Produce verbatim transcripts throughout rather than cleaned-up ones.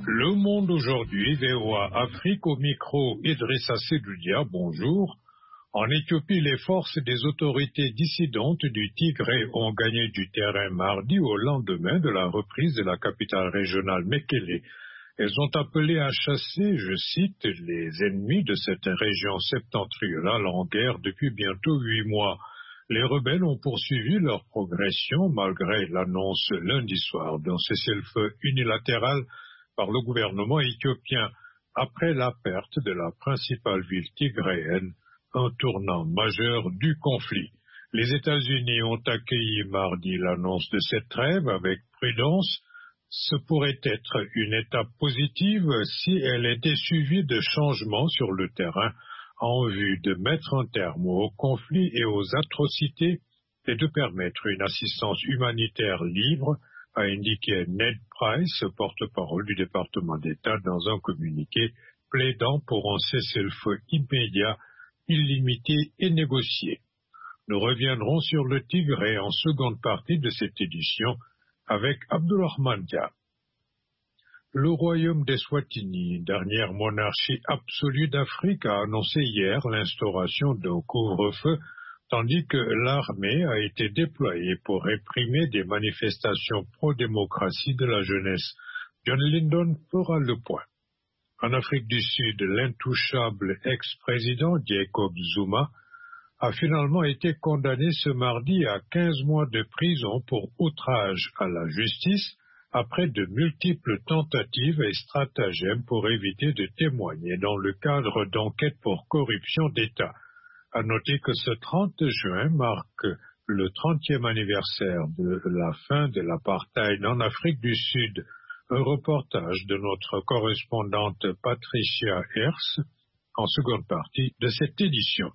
Le Monde aujourd'hui, V O A Afrique au micro, Idrissa Sedoudia, bonjour. En Éthiopie, les forces des autorités dissidentes du Tigré ont gagné du terrain mardi au lendemain de la reprise de la capitale régionale Mekele. Elles ont appelé à chasser, je cite, les ennemis de cette région septentrionale en guerre depuis bientôt huit mois. Les rebelles ont poursuivi leur progression malgré l'annonce lundi soir d'un cessez-le-feu unilatéral par le gouvernement éthiopien après la perte de la principale ville tigréenne, un tournant majeur du conflit. Les États-Unis ont accueilli mardi l'annonce de cette trêve avec prudence. Ce pourrait être une étape positive si elle était suivie de changements sur le terrain en vue de mettre un terme au conflit et aux atrocités et de permettre une assistance humanitaire libre, a indiqué Ned Price, porte-parole du département d'État, dans un communiqué plaidant pour un cessez-le-feu immédiat, illimité et négocié. Nous reviendrons sur le Tigré en seconde partie de cette édition avec Abdulrahman Dia. Le royaume d'Eswatini, dernière monarchie absolue d'Afrique, a annoncé hier l'instauration d'un couvre-feu, tandis que l'armée a été déployée pour réprimer des manifestations pro-démocratie de la jeunesse. John Lyndon fera le point. En Afrique du Sud, l'intouchable ex-président Jacob Zuma a finalement été condamné ce mardi à quinze mois de prison pour outrage à la justice après de multiples tentatives et stratagèmes pour éviter de témoigner dans le cadre d'enquêtes pour corruption d'État. À noter que ce trente juin marque le trentième anniversaire de la fin de l'apartheid en Afrique du Sud. Un reportage de notre correspondante Patricia Hers en seconde partie de cette édition.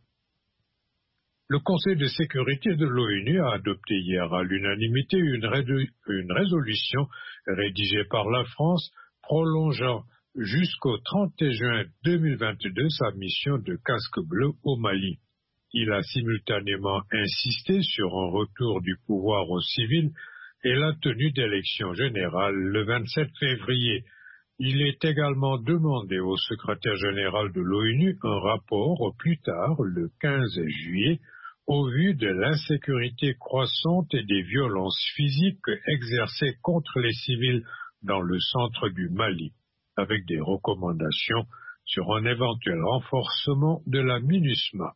Le Conseil de sécurité de l'ONU a adopté hier à l'unanimité une, ré- une résolution rédigée par la France prolongeant jusqu'au trente juin deux mille vingt-deux sa mission de casque bleu au Mali. Il a simultanément insisté sur un retour du pouvoir aux civils et la tenue d'élections générales le vingt-sept février. Il est également demandé au secrétaire général de l'ONU un rapport au plus tard le quinze juillet au vu de l'insécurité croissante et des violences physiques exercées contre les civils dans le centre du Mali, avec des recommandations sur un éventuel renforcement de la MINUSMA.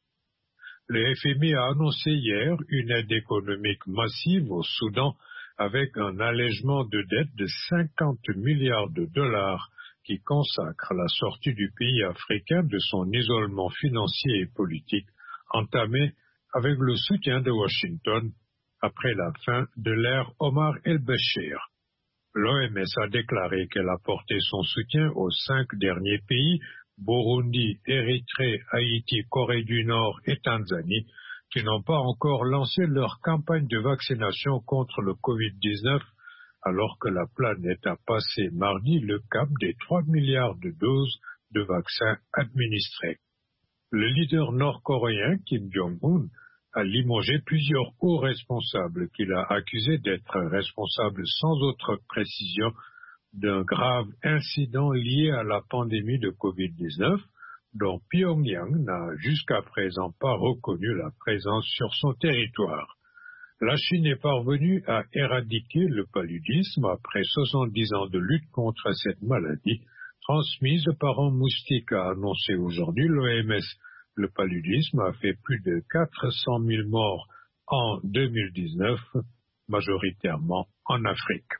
Le F M I a annoncé hier une aide économique massive au Soudan avec un allègement de dette de cinquante milliards de dollars qui consacre la sortie du pays africain de son isolement financier et politique entamé avec le soutien de Washington après la fin de l'ère Omar el-Béchir. L'O M S a déclaré qu'elle a porté son soutien aux cinq derniers pays, Burundi, Érythrée, Haïti, Corée du Nord et Tanzanie, qui n'ont pas encore lancé leur campagne de vaccination contre le covid dix-neuf, alors que la planète a passé mardi le cap des trois milliards de doses de vaccins administrés. Le leader nord-coréen Kim Jong-un a limogé plusieurs hauts responsables qu'il a accusés d'être responsables sans autre précision d'un grave incident lié à la pandémie de covid dix-neuf, dont Pyongyang n'a jusqu'à présent pas reconnu la présence sur son territoire. La Chine est parvenue à éradiquer le paludisme après soixante-dix ans de lutte contre cette maladie transmise par un moustique, a annoncé aujourd'hui l'O M S. Le paludisme a fait plus de quatre cent mille morts en deux mille dix-neuf, majoritairement en Afrique.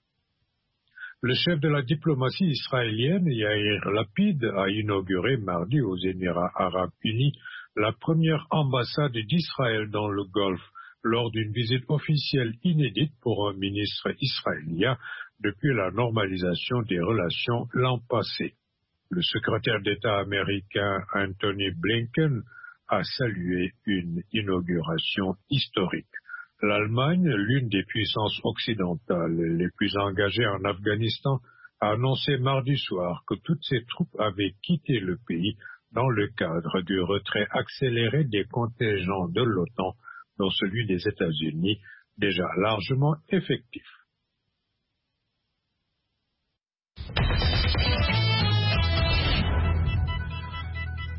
Le chef de la diplomatie israélienne, Yair Lapid, a inauguré mardi aux Émirats arabes unis la première ambassade d'Israël dans le Golfe lors d'une visite officielle inédite pour un ministre israélien depuis la normalisation des relations l'an passé. Le secrétaire d'État américain Anthony Blinken a salué une inauguration historique. L'Allemagne, l'une des puissances occidentales les plus engagées en Afghanistan, a annoncé mardi soir que toutes ses troupes avaient quitté le pays dans le cadre du retrait accéléré des contingents de l'OTAN, dont celui des États-Unis, déjà largement effectif.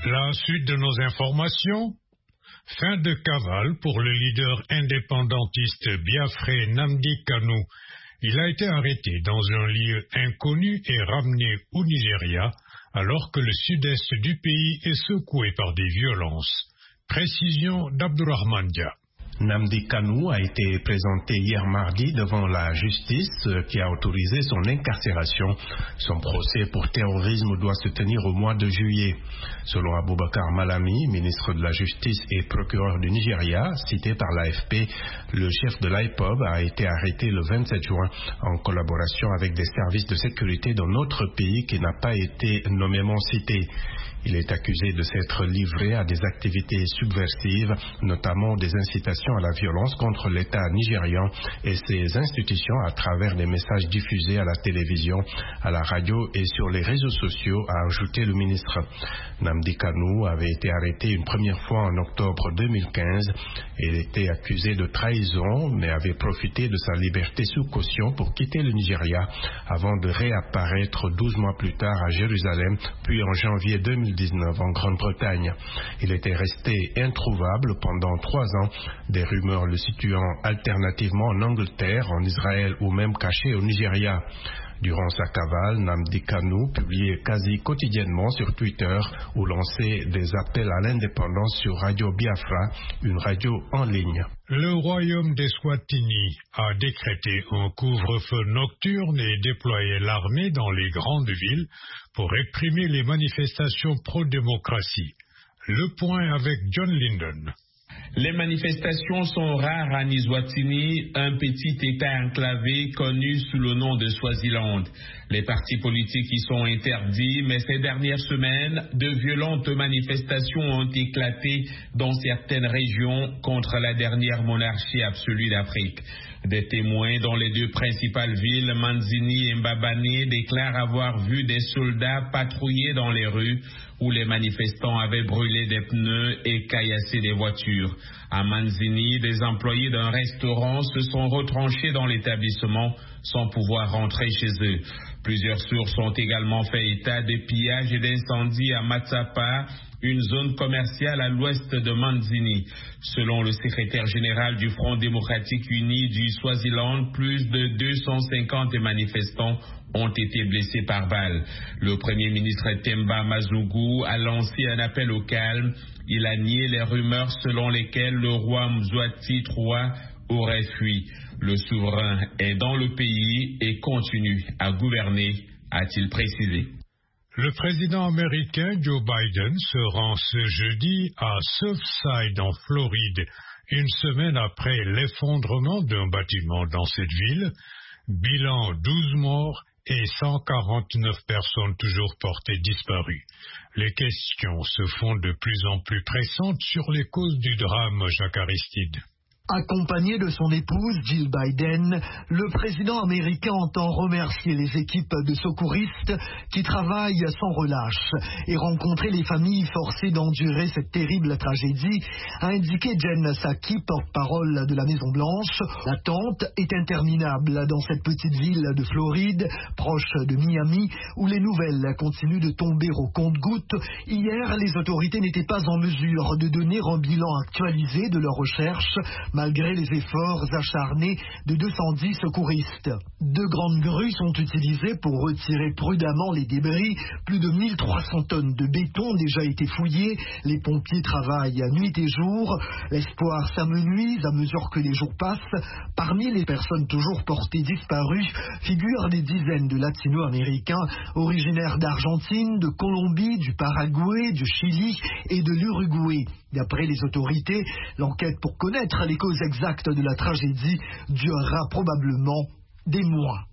La suite de nos informations. Fin de cavale pour le leader indépendantiste biafrais Nnamdi Kanu. Il a été arrêté dans un lieu inconnu et ramené au Nigeria alors que le sud-est du pays est secoué par des violences. Précision d'Abdourahmane Dia. Nnamdi Kanu a été présenté hier mardi devant la justice qui a autorisé son incarcération. Son procès pour terrorisme doit se tenir au mois de juillet. Selon Abubakar Malami, ministre de la Justice et procureur du Nigeria, cité par l'A F P, le chef de l'I P O B a été arrêté le vingt-sept juin en collaboration avec des services de sécurité d'un autre pays qui n'a pas été nommément cité. Il est accusé de s'être livré à des activités subversives, notamment des incitations à la violence contre l'État nigérian et ses institutions à travers des messages diffusés à la télévision, à la radio et sur les réseaux sociaux, a ajouté le ministre. Nnamdi Kanu avait été arrêté une première fois en octobre deux mille quinze. Il était accusé de trahison, mais avait profité de sa liberté sous caution pour quitter le Nigeria avant de réapparaître douze mois plus tard à Jérusalem, puis en janvier deux mille dix-neuf en Grande-Bretagne. Il était resté introuvable pendant trois ans, des rumeurs le situant alternativement en Angleterre, en Israël ou même caché au Nigeria. Durant sa cavale, Nnamdi Kanu publiait quasi quotidiennement sur Twitter ou lançait des appels à l'indépendance sur Radio Biafra, une radio en ligne. Le royaume d'Eswatini a décrété un couvre-feu nocturne et déployé l'armée dans les grandes villes pour réprimer les manifestations pro-démocratie. Le point avec John Linden. Les manifestations sont rares en Eswatini, un petit État enclavé connu sous le nom de Swaziland. Les partis politiques y sont interdits, mais ces dernières semaines, de violentes manifestations ont éclaté dans certaines régions contre la dernière monarchie absolue d'Afrique. Des témoins dans les deux principales villes, Manzini et Mbabane, déclarent avoir vu des soldats patrouiller dans les rues où les manifestants avaient brûlé des pneus et caillassé des voitures. À Manzini, des employés d'un restaurant se sont retranchés dans l'établissement sans pouvoir rentrer chez eux. Plusieurs sources ont également fait état de pillages et d'incendies à Matsapa, une zone commerciale à l'ouest de Manzini. Selon le secrétaire général du Front démocratique uni du Swaziland, plus de deux cent cinquante manifestants ont été blessés par balle. Le premier ministre Temba Mazungu a lancé un appel au calme. Il a nié les rumeurs selon lesquelles le roi Mzwati trois aurait fui. Le souverain est dans le pays et continue à gouverner, a-t-il précisé. Le président américain Joe Biden se rend ce jeudi à Surfside en Floride, une semaine après l'effondrement d'un bâtiment dans cette ville. Bilan douze morts et cent quarante-neuf personnes toujours portées disparues. Les questions se font de plus en plus pressantes sur les causes du drame, Jacques Aristide. Accompagné de son épouse Jill Biden, le président américain entend remercier les équipes de secouristes qui travaillent sans relâche et rencontrer les familles forcées d'endurer cette terrible tragédie, a indiqué Jen Psaki, porte-parole de la Maison-Blanche. L'attente est interminable dans cette petite ville de Floride, proche de Miami, où les nouvelles continuent de tomber au compte-gouttes. Hier, les autorités n'étaient pas en mesure de donner un bilan actualisé de leurs recherches, malgré les efforts acharnés de deux cent dix secouristes. Deux grandes grues sont utilisées pour retirer prudemment les débris. Plus de mille trois cents tonnes de béton ont déjà été fouillées. Les pompiers travaillent nuit et jour. L'espoir s'amenuise à mesure que les jours passent. Parmi les personnes toujours portées disparues figurent des dizaines de latino-américains originaires d'Argentine, de Colombie, du Paraguay, du Chili et de l'Uruguay. D'après les autorités, l'enquête pour connaître les causes exactes de la tragédie durera probablement des mois.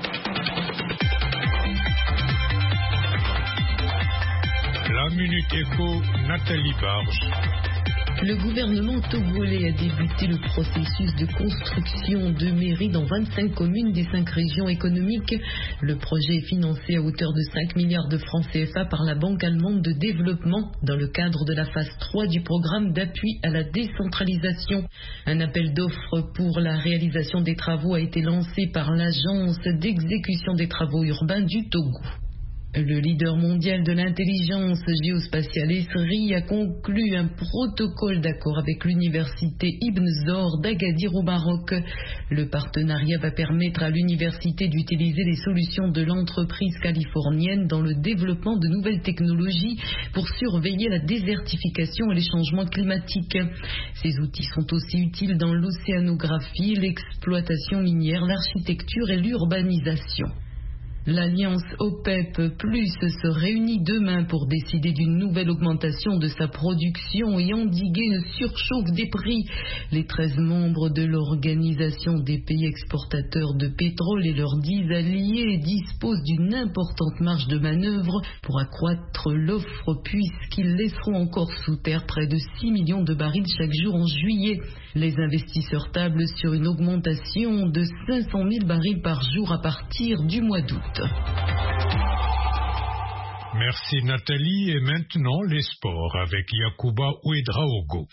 La Minute Éco, Nathalie Barge. Le gouvernement togolais a débuté le processus de construction de mairies dans vingt-cinq communes des cinq régions économiques. Le projet est financé à hauteur de cinq milliards de francs C F A par la Banque allemande de développement dans le cadre de la phase trois du programme d'appui à la décentralisation. Un appel d'offres pour la réalisation des travaux a été lancé par l'Agence d'exécution des travaux urbains du Togo. Le leader mondial de l'intelligence géospatiale ESRI a conclu un protocole d'accord avec l'université Ibn Zor d'Agadir au Maroc. Le partenariat va permettre à l'université d'utiliser les solutions de l'entreprise californienne dans le développement de nouvelles technologies pour surveiller la désertification et les changements climatiques. Ces outils sont aussi utiles dans l'océanographie, l'exploitation minière, l'architecture et l'urbanisation. L'alliance OPEP plus se réunit demain pour décider d'une nouvelle augmentation de sa production et endiguer une surchauffe des prix. Les treize membres de l'organisation des pays exportateurs de pétrole et leurs dix alliés disposent d'une importante marge de manœuvre pour accroître l'offre puisqu'ils laisseront encore sous terre près de six millions de barils chaque jour en juillet. Les investisseurs tablent sur une augmentation de cinq cent mille barils par jour à partir du mois d'août. Merci Nathalie, et maintenant les sports avec Yacouba Ouedraogo.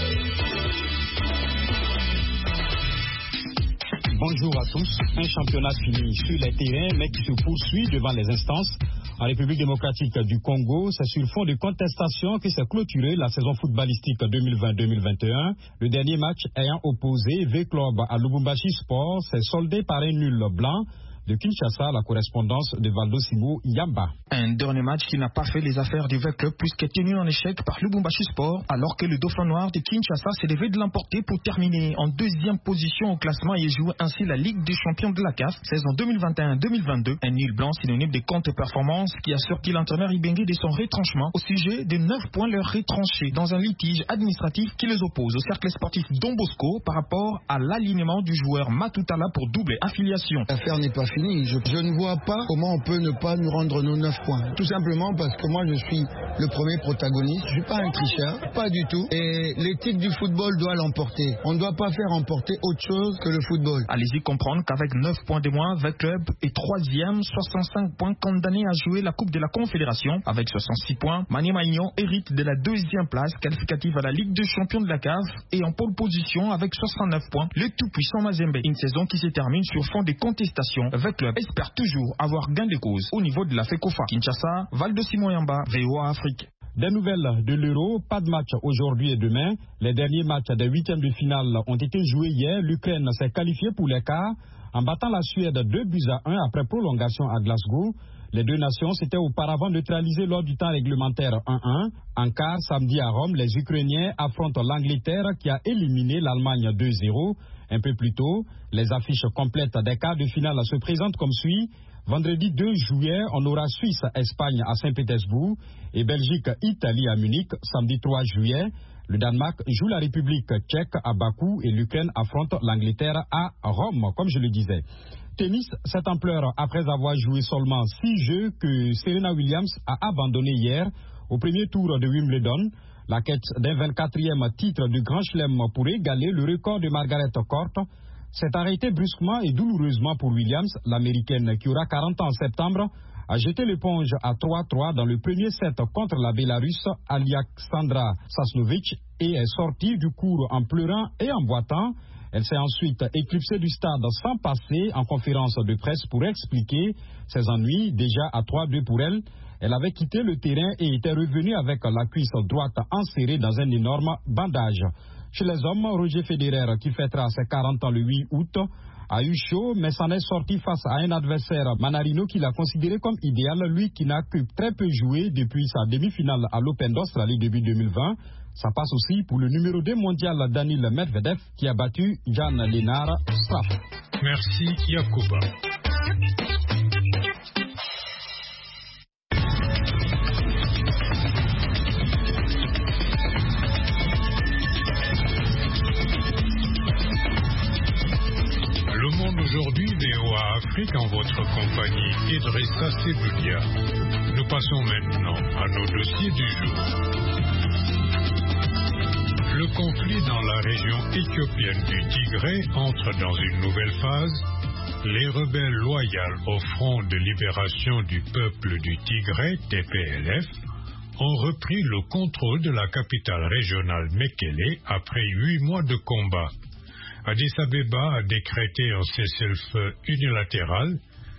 Bonjour à tous. Un championnat fini sur les terrains mais qui se poursuit devant les instances. En République démocratique du Congo, c'est sur fond de contestation que s'est clôturée la saison footballistique deux mille vingt deux mille vingt et un. Le dernier match ayant opposé V-Club à Lubumbashi Sport s'est soldé par un nul blanc. De Kinshasa, la correspondance de Valdo Simo Yamba. Un dernier match qui n'a pas fait les affaires du V-Club puisqu'il est tenu en échec par Lubumbashi Sport, alors que le Dauphin Noir de Kinshasa s'est levé de l'emporter pour terminer en deuxième position au classement et jouer ainsi la Ligue des champions de la C A F saison deux mille vingt et un deux mille vingt-deux. Un nul blanc synonyme des contre-performances qui a sorti l'entraîneur Ibenge de son retranchement au sujet de neuf points leur retranchés dans un litige administratif qui les oppose au cercle sportif Don Bosco par rapport à l'alignement du joueur Matutala pour double affiliation. L'affaire n'est pas finie. Je, je ne vois pas comment on peut ne pas nous rendre nos neuf points. Tout simplement parce que moi je suis le premier protagoniste. Je ne suis pas un tricheur, pas du tout. Et l'éthique du football doit l'emporter. On ne doit pas faire emporter autre chose que le football. Allez-y comprendre qu'avec neuf points de moins, V-Club est troisième, soixante-cinq points condamné à jouer la Coupe de la Confédération. Avec soixante-six points, Maniema Union hérite de la deuxième place qualificative à la Ligue des champions de la C A F et en pole position avec soixante-neuf points, le tout-puissant Mazembe. Une saison qui se termine sur fond des contestations. V-Club espère toujours avoir gain de cause au niveau de la FECOFA. Kinshasa, Valdo Simoyamba, V O A Afrique. Des nouvelles de l'Euro, pas de match aujourd'hui et demain. Les derniers matchs des huitièmes de finale ont été joués hier. L'Ukraine s'est qualifiée pour les quarts en battant la Suède deux buts à un après prolongation à Glasgow. Les deux nations s'étaient auparavant neutralisées lors du temps réglementaire un un. En quart, samedi à Rome, les Ukrainiens affrontent l'Angleterre qui a éliminé l'Allemagne deux zéro. Un peu plus tôt, les affiches complètes des quarts de finale se présentent comme suit. Vendredi deux juillet, on aura Suisse-Espagne à Saint-Pétersbourg et Belgique-Italie à Munich. Samedi trois juillet, le Danemark joue la République tchèque à Bakou et l'Ukraine affronte l'Angleterre à Rome, comme je le disais. Tennis, cette ampleur après avoir joué seulement six jeux que Serena Williams a abandonné hier au premier tour de Wimbledon. La quête d'un vingt-quatrième titre du Grand Chelem pour égaler le record de Margaret Court s'est arrêtée brusquement et douloureusement pour Williams. L'Américaine qui aura quarante ans en septembre a jeté l'éponge à trois trois dans le premier set contre la Bélarusse Alexandra Sasnovic et est sortie du court en pleurant et en boitant. Elle s'est ensuite éclipsée du stade sans passer en conférence de presse pour expliquer ses ennuis. Déjà à trois deux pour elle, elle avait quitté le terrain et était revenue avec la cuisse droite enserrée dans un énorme bandage. Chez les hommes, Roger Federer, qui fêtera ses quarante ans le huit août, a eu chaud, mais s'en est sorti face à un adversaire, Manarino, qu'il a considéré comme idéal, lui qui n'a que très peu joué depuis sa demi-finale à l'Open d'Australie début deux mille vingt. Ça passe aussi pour le numéro deux mondial Daniil Medvedev qui a battu Jan Lennard Straff. Merci Yacouba. Le Monde aujourd'hui, V O A Afrique, en votre compagnie, Idrissa Seboudia. Nous passons maintenant à nos dossiers du jour. Le conflit dans la région éthiopienne du Tigré entre dans une nouvelle phase. Les rebelles loyaux au Front de libération du peuple du Tigré, T P L F, ont repris le contrôle de la capitale régionale Mekele après huit mois de combat. Addis Abeba a décrété un cessez-le-feu unilatéral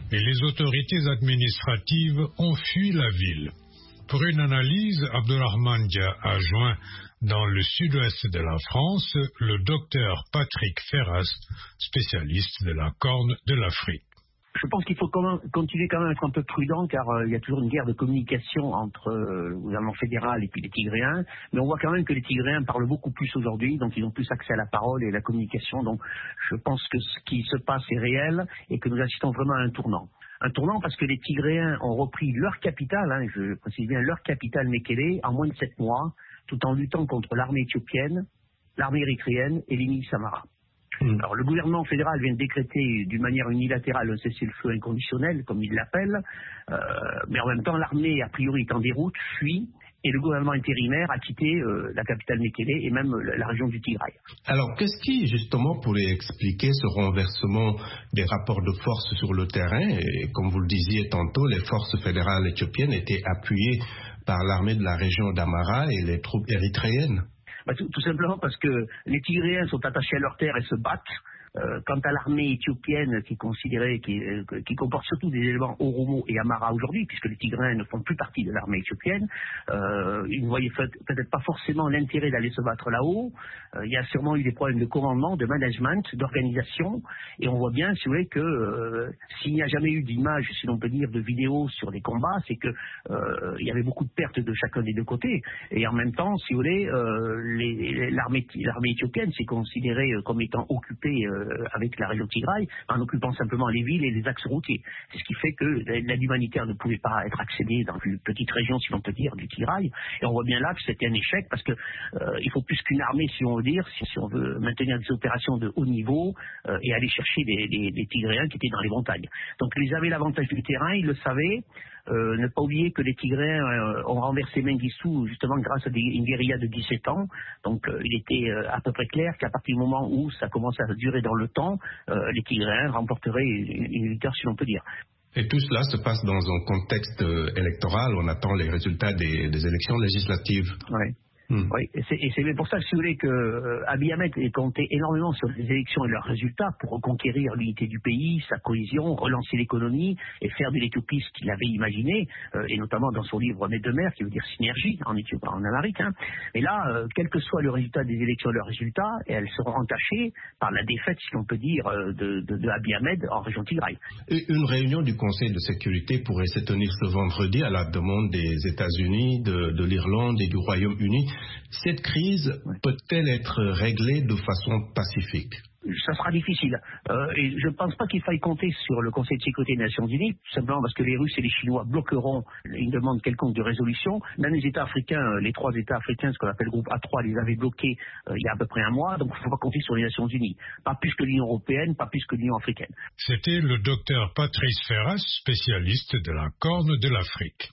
et les autorités administratives ont fui la ville. Pour une analyse, Abdourahmane Dia a joint dans le sud-ouest de la France le docteur Patrick Ferras, spécialiste de la Corne de l'Afrique. Je pense qu'il faut quand même continuer quand même à être un peu prudent car euh, il y a toujours une guerre de communication entre euh, le gouvernement fédéral et puis les Tigréens. Mais on voit quand même que les Tigréens parlent beaucoup plus aujourd'hui, donc ils ont plus accès à la parole et à la communication. Donc je pense que ce qui se passe est réel et que nous assistons vraiment à un tournant. Un tournant parce que les Tigréens ont repris leur capitale, hein, je précise bien leur capitale Mekele, en moins de sept mois, tout en luttant contre l'armée éthiopienne, l'armée érythréenne et l'I N I Samara. Alors le gouvernement fédéral vient de décréter d'une manière unilatérale un cessez-le-feu inconditionnel, comme il l'appelle, euh, mais en même temps l'armée a priori est en déroute, fuit, et le gouvernement intérimaire a quitté euh, la capitale Mekele et même la, la région du Tigray. Alors qu'est-ce qui justement pourrait expliquer ce renversement des rapports de force sur le terrain? Et comme vous le disiez tantôt, les forces fédérales éthiopiennes étaient appuyées par l'armée de la région d'Amara et les troupes érythréennes. Bah, tout, tout simplement parce que les Tigréens sont attachés à leur terre et se battent. Euh, quant à l'armée éthiopienne qui, considérait, qui, euh, qui comporte surtout des éléments Oromo et Amara aujourd'hui, puisque les Tigréens ne font plus partie de l'armée éthiopienne, euh, ils ne voyaient peut-être pas forcément l'intérêt d'aller se battre là-haut. Euh, il y a sûrement eu des problèmes de commandement, de management, d'organisation, et on voit bien, si vous voulez, que euh, s'il n'y a jamais eu d'image, si l'on peut dire, de vidéos sur les combats, c'est que euh, il y avait beaucoup de pertes de chacun des deux côtés. Et en même temps, si vous voulez, euh, les, l'armée, l'armée éthiopienne s'est considérée comme étant occupée euh, avec la région Tigray, en occupant simplement les villes et les axes routiers. C'est ce qui fait que l'aide humanitaire ne pouvait pas être accédée dans une petite région, si l'on peut dire, du Tigray. Et on voit bien là que c'était un échec parce que euh, il faut plus qu'une armée, si on veut dire, si, si on veut maintenir des opérations de haut niveau euh, et aller chercher des, des, des Tigréens qui étaient dans les montagnes. Donc ils avaient l'avantage du terrain, ils le savaient. Euh, ne pas oublier que les Tigréens euh, ont renversé Mengistu justement grâce à des, une guérilla de dix-sept ans. Donc euh, il était euh, à peu près clair qu'à partir du moment où ça commençait à durer dans le temps, euh, les Tigréens remporteraient une, une victoire, si l'on peut dire. Et tout cela se passe dans un contexte euh, électoral. On attend les résultats des, des élections législatives. Oui. Mmh. Oui, et c'est, et c'est pour ça que si vous voulez que euh, Abiy Ahmed ait compté énormément sur les élections et leurs résultats pour reconquérir l'unité du pays, sa cohésion, relancer l'économie et faire de l'Éthiopie ce qu'il avait imaginé, euh, et notamment dans son livre Mes deux mers, qui veut dire synergie en Éthiopie, en Amérique. Hein. Et là, euh, quel que soit le résultat des élections et leurs résultats, elles seront entachées par la défaite, si l'on peut dire, de, de, de Abiy Ahmed en région Tigray. Une réunion du Conseil de sécurité pourrait se tenir ce vendredi à la demande des États-Unis, de, de l'Irlande et du Royaume-Uni. Cette crise peut-elle être réglée de façon pacifique? Ça sera difficile. Euh, et je ne pense pas qu'il faille compter sur le Conseil de sécurité des Nations Unies, tout simplement parce que les Russes et les Chinois bloqueront une demande quelconque de résolution. Même les États africains, les trois États africains, ce qu'on appelle le groupe A trois, les avaient bloqués euh, il y a à peu près un mois, donc il ne faut pas compter sur les Nations Unies. Pas plus que l'Union européenne, pas plus que l'Union africaine. C'était le docteur Patrice Ferras, spécialiste de la Corne de l'Afrique.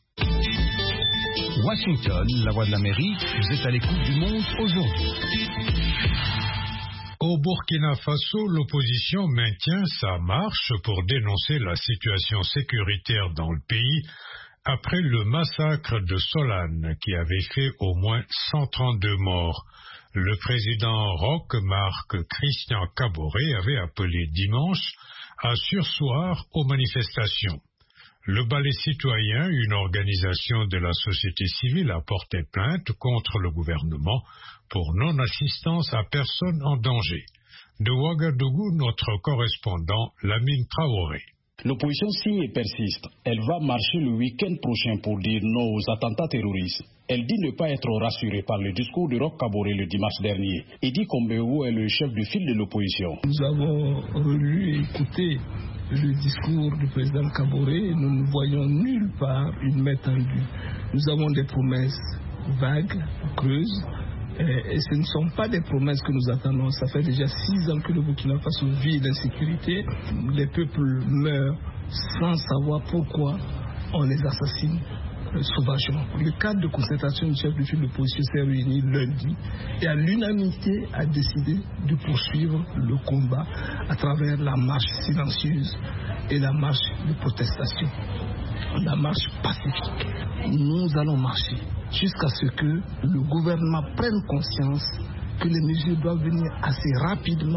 Washington, la voix de l'Amérique, vous êtes à l'écoute du monde aujourd'hui. Au Burkina Faso, l'opposition maintient sa marche pour dénoncer la situation sécuritaire dans le pays après le massacre de Solane qui avait fait au moins cent trente-deux morts. Le président Roch Marc Christian Kaboré avait appelé dimanche à surseoir aux manifestations. Le Balai citoyen, une organisation de la société civile, a porté plainte contre le gouvernement pour non-assistance à personne en danger. De Ouagadougou, notre correspondant Lamine Traoré. L'opposition signe et persiste. Elle va marcher le week-end prochain pour dire non aux attentats terroristes. Elle dit ne pas être rassurée par le discours de Roch Kaboré le dimanche dernier. Edi Kombewo est le chef de file de l'opposition. Nous avons relu et écouté le discours du président Kaboré. Nous ne voyons nulle part une main tendue. Nous avons des promesses vagues, creuses. Et ce ne sont pas des promesses que nous attendons. Ça fait déjà six ans que le Burkina Faso vit l'insécurité. Les peuples meurent sans savoir pourquoi on les assassine sauvagement. Le cadre de concertation du chef de file de l'opposition s'est réuni lundi et à l'unanimité a décidé de poursuivre le combat à travers la marche silencieuse et la marche de protestation, la marche pacifique. Nous allons marcher jusqu'à ce que le gouvernement prenne conscience que les mesures doivent venir assez rapidement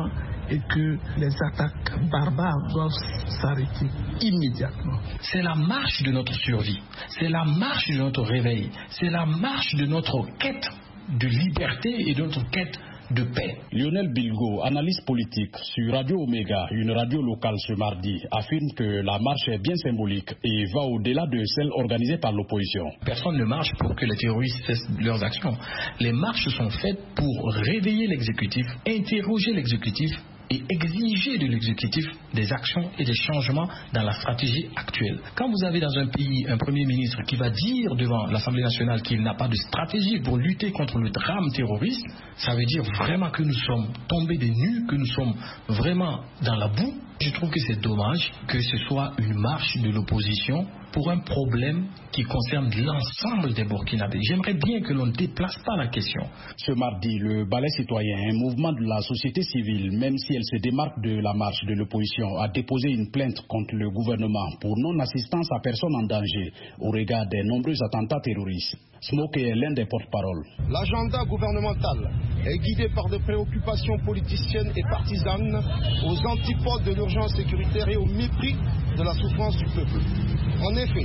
et que les attaques barbares doivent s'arrêter immédiatement. C'est la marche de notre survie, c'est la marche de notre réveil, c'est la marche de notre quête de liberté et de notre quête de paix. Lionel Bilgo, analyste politique sur Radio Omega, une radio locale ce mardi, affirme que la marche est bien symbolique et va au-delà de celle organisée par l'opposition. Personne ne marche pour que les terroristes cessent leurs actions. Les marches sont faites pour réveiller l'exécutif, interroger l'exécutif et exiger de l'exécutif des actions et des changements dans la stratégie actuelle. Quand vous avez dans un pays un Premier ministre qui va dire devant l'Assemblée nationale qu'il n'a pas de stratégie pour lutter contre le drame terroriste, ça veut dire vraiment que nous sommes tombés des nues, que nous sommes vraiment dans la boue. Je trouve que c'est dommage que ce soit une marche de l'opposition pour un problème qui concerne l'ensemble des Burkinabés. J'aimerais bien que l'on ne déplace pas la question. Ce mardi, le Balai citoyen, un mouvement de la société civile, même si elle se démarque de la marche de l'opposition, a déposé une plainte contre le gouvernement pour non-assistance à personne en danger au regard des nombreux attentats terroristes. Smokey est l'un des porte-paroles. L'agenda gouvernemental est guidé par des préoccupations politiciennes et partisanes aux antipodes de l'urgence sécuritaire et au mépris de la souffrance du peuple. En effet,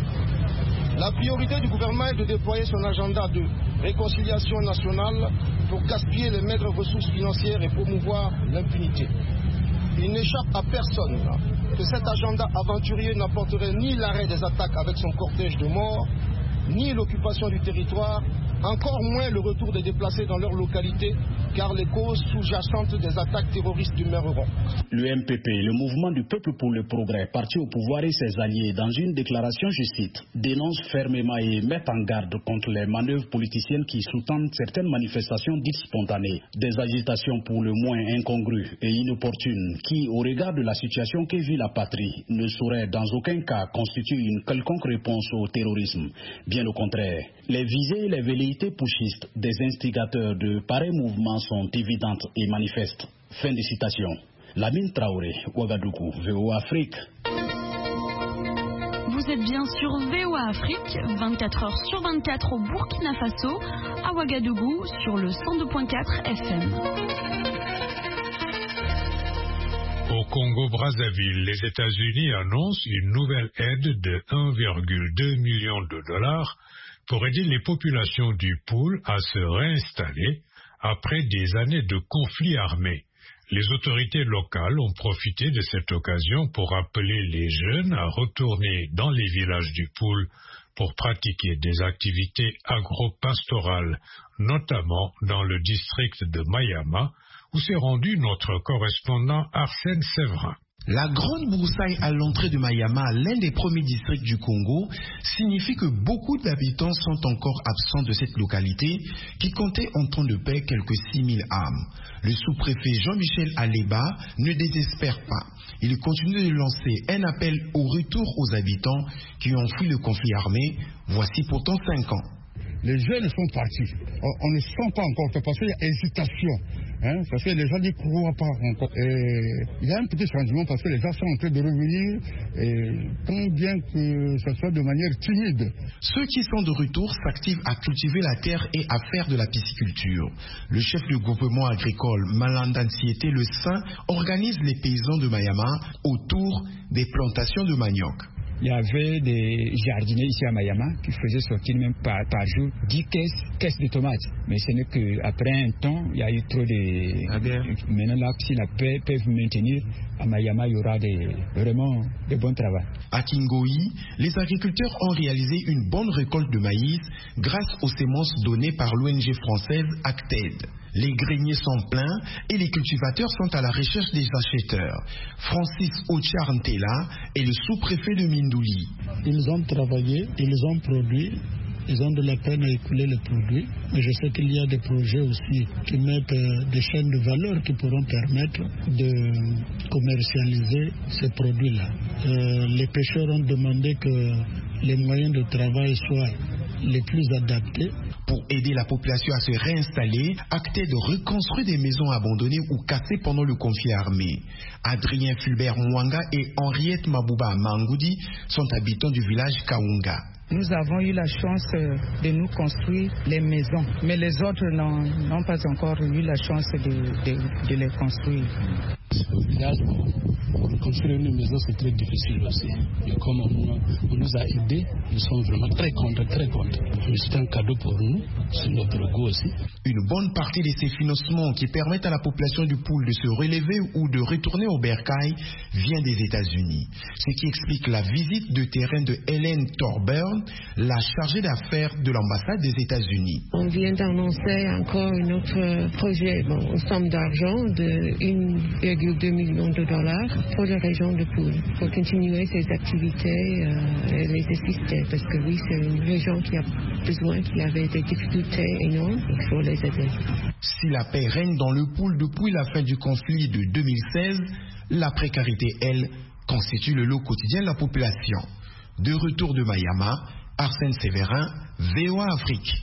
la priorité du gouvernement est de déployer son agenda de réconciliation nationale pour gaspiller les maigres ressources financières et promouvoir l'impunité. Il n'échappe à personne que cet agenda aventurier n'apporterait ni l'arrêt des attaques avec son cortège de morts, ni l'occupation du territoire, encore moins le retour des déplacés dans leur localité, car les causes sous-jacentes des attaques terroristes demeureront. Le M P P, le mouvement du peuple pour le progrès, parti au pouvoir et ses alliés, dans une déclaration, je cite, dénonce fermement et met en garde contre les manœuvres politiciennes qui sous-tendent certaines manifestations dites spontanées, des agitations pour le moins incongrues et inopportunes, qui, au regard de la situation que vit la patrie, ne sauraient dans aucun cas constituer une quelconque réponse au terrorisme. Bien au contraire, les visées et les velléités pushistes des instigateurs de pareils mouvements sont évidentes et manifestes. Fin de citation. Lamine Traoré, Ouagadougou, V O A Afrique. Vous êtes bien sur V O A Afrique, vingt-quatre heures sur vingt-quatre au Burkina Faso, à Ouagadougou sur le cent deux virgule quatre F M. Au Congo-Brazzaville, les États-Unis annoncent une nouvelle aide de un virgule deux million de dollars pour aider les populations du Poul à se réinstaller après des années de conflits armés. Les autorités locales ont profité de cette occasion pour appeler les jeunes à retourner dans les villages du Poul pour pratiquer des activités agro-pastorales, notamment dans le district de Mayama, où s'est rendu notre correspondant Arsène Séverin. La grande broussaille à l'entrée de Mayama, l'un des premiers districts du Congo, signifie que beaucoup d'habitants sont encore absents de cette localité qui comptait en temps de paix quelques six mille âmes. Le sous-préfet Jean-Michel Aléba ne désespère pas. Il continue de lancer un appel au retour aux habitants qui ont fui le conflit armé, voici pourtant cinq ans. Les jeunes sont partis. On ne sent pas encore parce qu'il y a hésitation. Hein, parce que les gens n'y croient pas encore. Et il y a un petit changement parce que les gens sont en train de revenir, et tant bien que ce soit de manière timide. Ceux qui sont de retour s'activent à cultiver la terre et à faire de la pisciculture. Le chef du groupement agricole Malanda Nsiete, le Saint, organise les paysans de Mayama autour des plantations de manioc. Il y avait des jardiniers ici à Mayama qui faisaient sortir même par, par jour dix caisses, caisses de tomates. Mais ce n'est qu'après un temps, il y a eu trop de... Maintenant là, si la paix peut maintenir, à Mayama, il y aura des, vraiment de bons travaux. À Kingoï, les agriculteurs ont réalisé une bonne récolte de maïs grâce aux semences données par l'O N G française Acted. Les greniers sont pleins et les cultivateurs sont à la recherche des acheteurs. Francis Ocharntela est le sous-préfet de Mindouli. Ils ont travaillé, ils ont produit, ils ont de la peine à écouler les produits. Mais je sais qu'il y a des projets aussi qui mettent euh, des chaînes de valeur qui pourront permettre de commercialiser ces produits-là. Euh, les pêcheurs ont demandé que les moyens de travail soient les plus adaptés. Pour aider la population à se réinstaller, Acted reconstruit des maisons abandonnées ou cassées pendant le conflit armé. Adrien Fulbert Mwanga et Henriette Mabouba Mangoudi sont habitants du village Kaunga. Nous avons eu la chance de nous construire les maisons, mais les autres n'ont pas encore eu la chance de, de, de les construire. Au village, bon, pour construire une maison, c'est très difficile aussi. Et comme on, on nous a aidés, nous sommes vraiment très contents, très contents. C'est un cadeau pour nous, c'est notre goût aussi. Une bonne partie de ces financements qui permettent à la population du Pool de se relever ou de retourner au bercail vient des États-Unis. Ce qui explique la visite de terrain de Hélène Thorburn, la chargée d'affaires de l'ambassade des États-Unis. On vient d'annoncer encore un autre projet, bon, une somme d'argent de un virgule deux million de dollars pour la région de Pool, pour continuer ces activités euh, et les assister, parce que oui, c'est une région qui a besoin, qui avait des difficultés énormes, il faut les aider. Si la paix règne dans le Pool depuis la fin du conflit de deux mille seize, la précarité, elle, constitue le lot quotidien de la population. De retour de Mayama, Arsène Sévérin, V O A Afrique.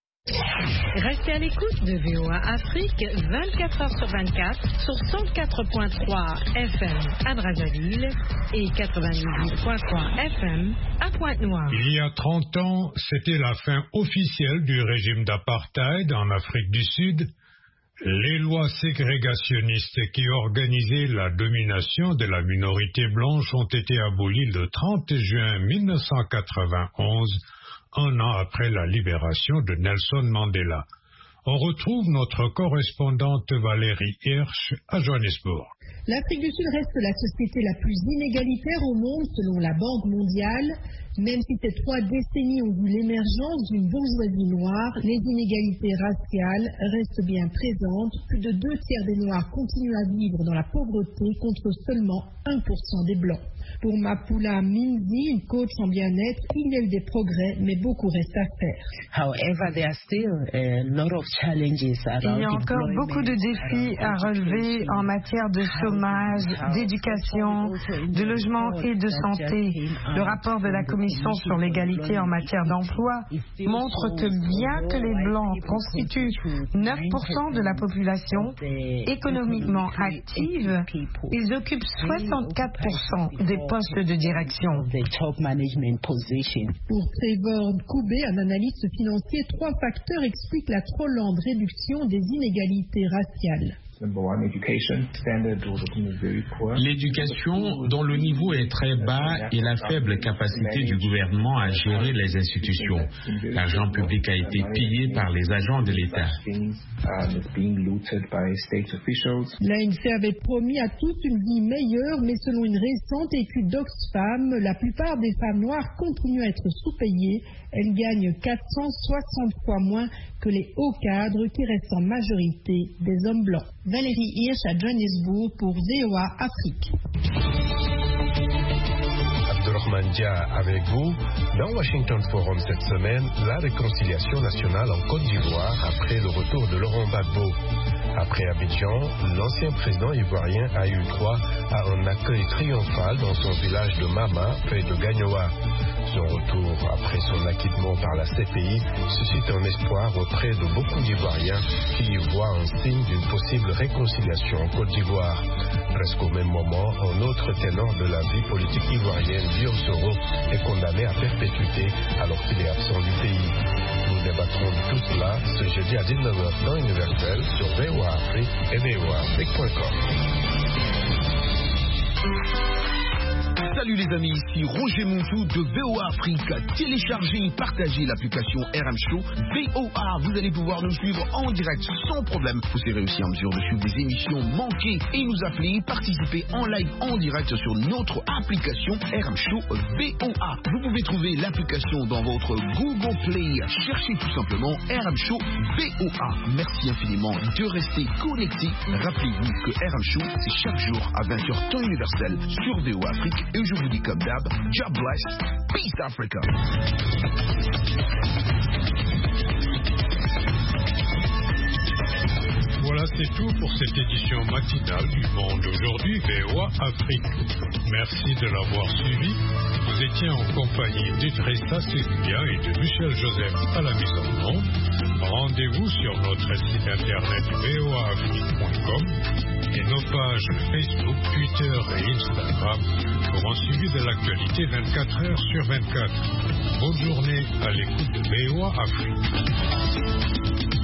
Restez à l'écoute de V O A Afrique vingt-quatre heures sur vingt-quatre sur cent quatre virgule trois F M à Brazzaville et quatre-vingt-dix-huit virgule trois F M à Pointe-Noire. Il y a trente ans, c'était la fin officielle du régime d'apartheid en Afrique du Sud. Les lois ségrégationnistes qui organisaient la domination de la minorité blanche ont été abolies le trente juin mille neuf cent quatre-vingt-onze, un an après la libération de Nelson Mandela. On retrouve notre correspondante Valérie Hirsch à Johannesburg. L'Afrique du Sud reste la société la plus inégalitaire au monde selon la Banque mondiale. Même si ces trois décennies ont vu l'émergence d'une bourgeoisie noire, les inégalités raciales restent bien présentes. Plus de deux tiers des Noirs continuent à vivre dans la pauvreté contre seulement un pour cent des Blancs. Pour Mapula Minzi, une coach en bien-être, il y a eu des progrès, mais beaucoup reste à faire. However, there are still a lot of challenges around. Il y a encore beaucoup de défis à relever en matière de chômage, d'éducation, de logement et de santé. Le rapport de la Commission sur l'égalité en matière d'emploi montre que bien que les Blancs constituent neuf pour cent de la population économiquement active, ils occupent soixante-quatre pour cent des postes de direction. Pour Trevor Koubé, un analyste financier, trois facteurs expliquent la trop lente réduction des inégalités raciales. L'éducation dont le niveau est très bas et la faible capacité du gouvernement à gérer les institutions. L'argent public a été pillé par les agents de l'État. L'A N C avait promis à tous une vie meilleure, mais selon une récente étude d'Oxfam, la plupart des femmes noires continuent à être sous-payées. Elles gagnent quatre cent soixante fois moins que les hauts cadres qui restent en majorité des hommes blancs. Valérie Hirsch à Johannesburg pour V O A Afrique. Abdurrahman Dia avec vous. Dans Washington Forum cette semaine, la réconciliation nationale en Côte d'Ivoire après le retour de Laurent Gbagbo. Après Abidjan, l'ancien président ivoirien a eu droit à un accueil triomphal dans son village de Mama, près de Gagnoa. Son retour après son acquittement par la C P I suscite un espoir auprès de beaucoup d'Ivoiriens qui y voient un signe d'une possible réconciliation en Côte d'Ivoire. Presque au même moment, un autre ténor de la vie politique ivoirienne, Guillaume Soro, est condamné à perpétuité alors qu'il est absent du pays. Nous débattrons de tout cela ce jeudi à dix-neuf heures temps universel sur V O A Afrique et V O A Afrique point com. Salut les amis, ici Roger Montou de V O A Afrique. Téléchargez et partagez l'application R M Show V O A. Vous allez pouvoir nous suivre en direct sans problème. Vous serez aussi en mesure de suivre des émissions manquées et nous appeler, participer en live en direct sur notre application R M Show V O A. Vous pouvez trouver l'application dans votre Google Play. Cherchez tout simplement R M Show V O A. Merci infiniment de rester connecté. Rappelez-vous que R M Show, c'est chaque jour à vingt heures temps universel sur V O A Afrique. Et je vous dis comme d'hab, God bless, Peace Africa. Voilà, c'est tout pour cette édition matinale du Monde aujourd'hui, V O A Afrique. Merci de l'avoir suivi. Vous étiez en compagnie d'Idrissa Selouia et de Michel Joseph à la mise en onde. Rendez-vous sur notre site internet V O A Afrique point com et nos pages Facebook, Twitter et Instagram pour un suivi de l'actualité vingt-quatre heures sur vingt-quatre. Bonne journée à l'écoute de V O A Afrique.